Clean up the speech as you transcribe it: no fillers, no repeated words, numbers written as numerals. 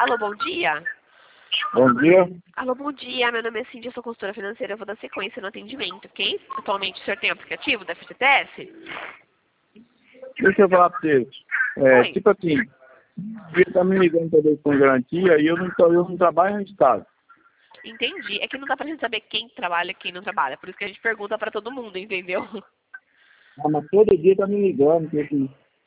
Alô, bom dia. Bom dia. Alô, bom dia. Meu nome é Cindy, eu sou consultora financeira. Eu vou dar sequência no atendimento, ok? Atualmente o senhor tem aplicativo da FGTS? Deixa eu falar pra você. Oi. Tipo assim, ele tá me ligando também com garantia e eu não trabalho no estado. Entendi. É que não dá pra gente saber quem trabalha e quem não trabalha. Por isso que a gente pergunta pra todo mundo, entendeu? Ah, mas todo dia tá me ligando, que assim,